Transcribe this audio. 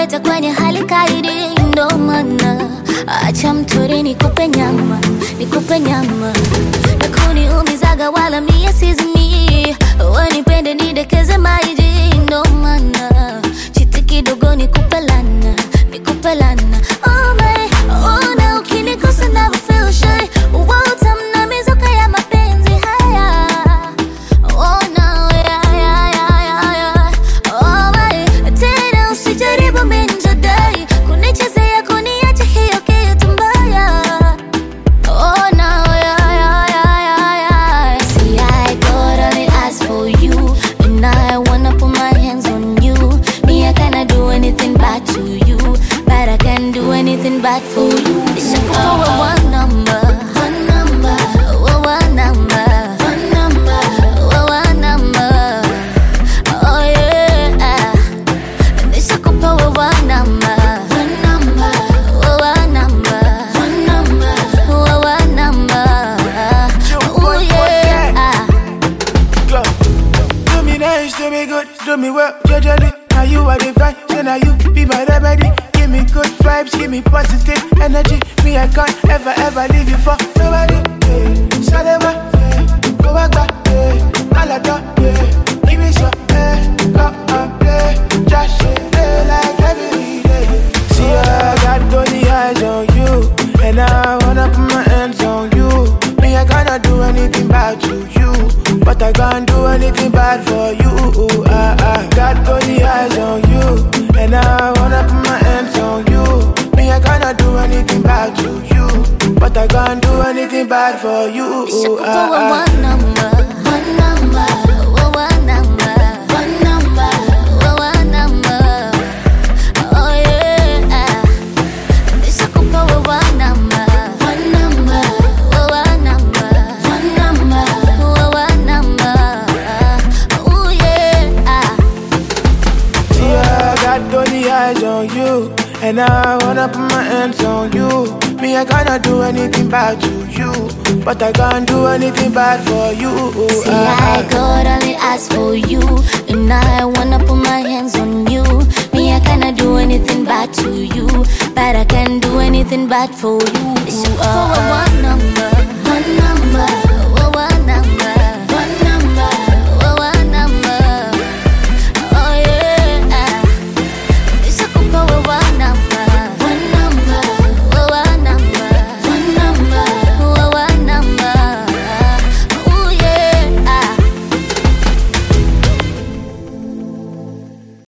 Umenikuta kwenye hali kaidi ndo maana acha mtori nikupe nyama, nikupe nyama. Na kuniumizaga wala mie sizimi, wanipende nidekeze maiji ndo maana chiti kidogo nikupe lana, nikupe lana. Oh my, oh na ukinikosa never feel shy. Utamna mizuka ya mapenzi haya. Oh no, yeah, yeah, yeah, yeah. Oh my, tena usijaribu minjadai kunichezea kuniacha hiyo kitu mbaya. Oh no, yeah, yeah, yeah, yeah. See, I got all the eyes for you, and I wanna put my hands on you. Me, I cannot do anything bad to you, but I can do anything bad for you. It's a one number, one number, one number, one number, one number. Oh yeah, it's a one number, one number, one number, one number, one number. Oh yeah. Do me nice, do me good, do me well, judgely. Now you are the vibe, so now you be my remedy. Give me good vibes, give me positive energy. Me, I can't ever leave you for nobody. Yeah. Salema, yeah. Go back, yeah. Alada, yeah. Give me some, go and play. Just play like every day. See, I got only eyes on you, and I wanna put my hands on you. Me, I cannot do anything bad to you, but I can't do anything bad for you. I got only eyes on you, and I wanna put my hands on you. Me, I cannot do anything bad to you, but I can't do anything bad for you. One number, one number, one number, one number, one number. Oh yeah, it's a couple one number, one number, one number, one number, one number. Oh yeah. See, I got only eyes on you, and I wanna put my hands on you. Me, I cannot do anything bad to you, but I can't do anything bad for you. See, I got only eyes for you, and I wanna put my hands on you. Me, I cannot do anything bad to you, but I can do anything bad for you. It's one number, one number.